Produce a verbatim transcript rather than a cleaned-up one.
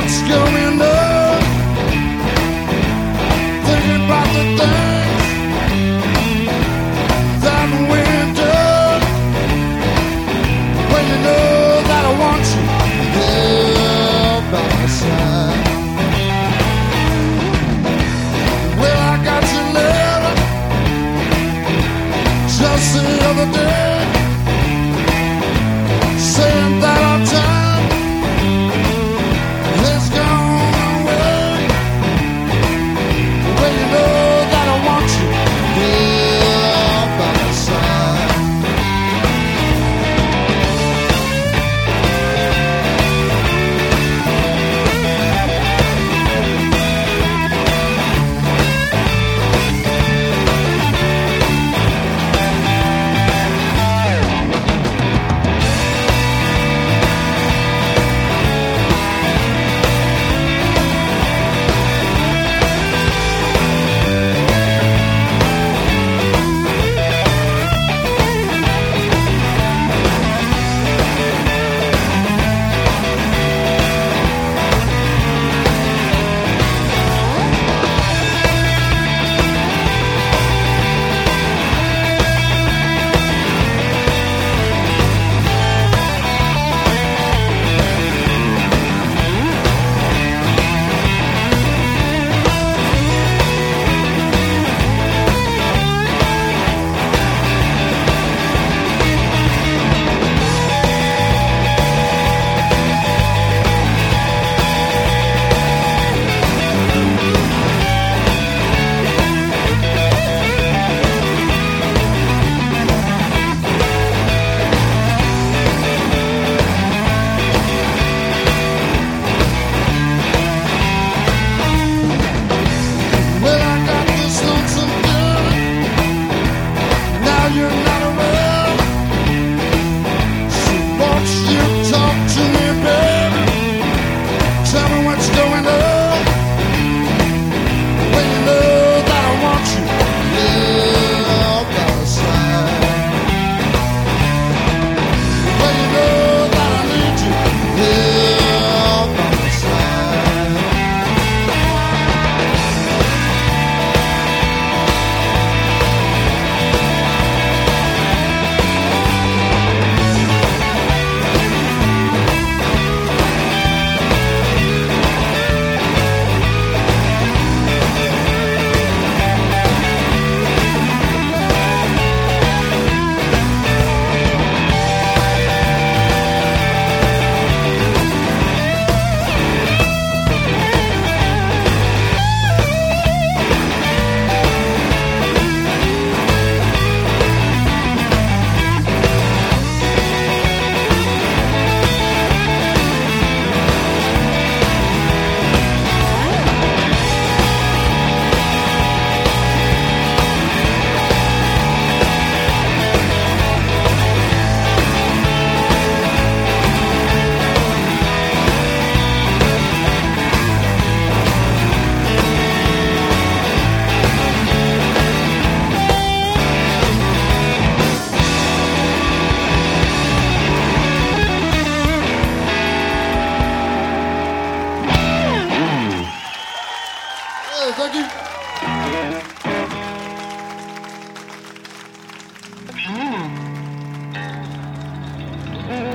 what's going on, thinking about the things that we've done. When you know that I want you there by my side. Well, I got your letter just the other day, saying that our time has gone away. Well, you know that I want you there by my side. Thank you.